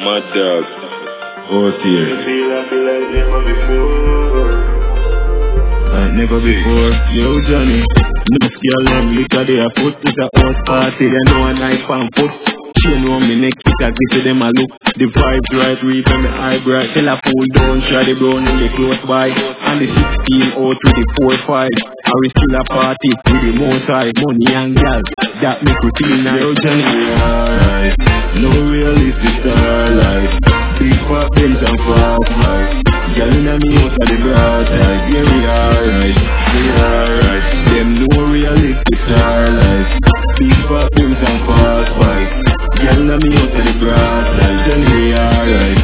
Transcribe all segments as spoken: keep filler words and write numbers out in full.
Mad dog. Out here. You feel I feel like never before. Like never before. Yo, Johnny. No girl them liquor they a put. It's a house party. They know a knife and foot. She know me neck it a give them a look. The vibes right, read on the eye bright. Tell a fool down, try the brown in the close by. And the sixteen out with the four five. Are we still a party with the most high money and gal? That make we feel nice. Yo, Johnny, we alright. No realistic star life. Big fat Benz and fast life. Girl inna me out of the grass like yeah we alright, we alright. Them no realistic star life. Big fat Benz and fast life. Girl inna me out of the grass like then we alright.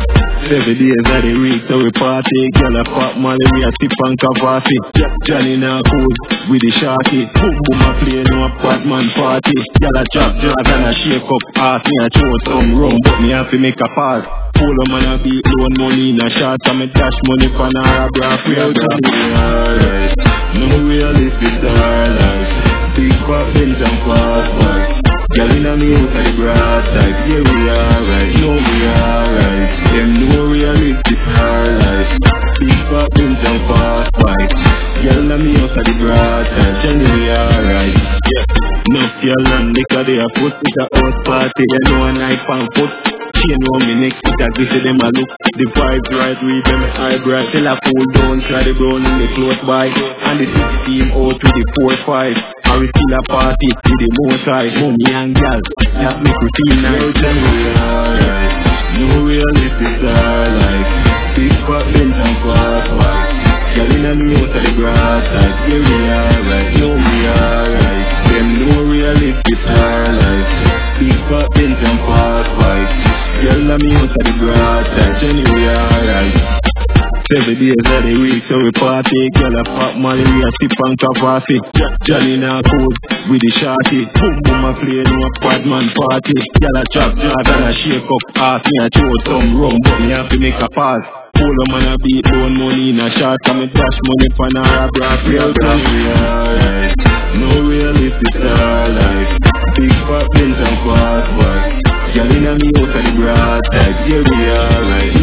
Seven days of the week so we party. Girl a fat molly we a sip and coffee. Johnny now cool with the shorty. Boom boom a play no a Batman party. Girl a chop jazz and a shake up ass. Me a throw some rum but me have to make a pass. Pull a man a beat loan money in a shot. And me dash money for a bra free out of me alright. No realistic star life. Big fat Benz and fast bike. Girl inna me out of the grass like yeah we alright, no we alright. Them no realistic star life. Big fat Benz and fast bike. Girl inna me out of the grass like Jenny we alright. Yeah. No girl and liquor they a put. It's a house party. You know a knife and foot. She know me next it as we see them a look. The vibes right, read them eye bright. Tell a fool down, try the brown in the close by. And the sixteen out with the four five. Are we still a party with the most high money and gal? That make we feel nice. Yo, tell me we alright. No realistic star life. Big fat Benz and fast bike. Girl inna me out of the grass like yeah we alright, no we alright. Them no realistic star life. Big fat Benz and fast bike. Girl inna me out of the grass like Jenny we alright. Seven days of the week so we party. Girl a fat molly we a sip and coffee. Johnny now cool with the shorty. Boom boom a play no a Batman party. Girl a chop jazz and a shake up ass. Me a throw some rum but me have to make a pass. Pull a man a beat loan money in a shot. And me dash money for a bra free out of me alright. No realistic star life. Big fat Benz and fast bike. Girl inna me out of the grass like yeah we alright.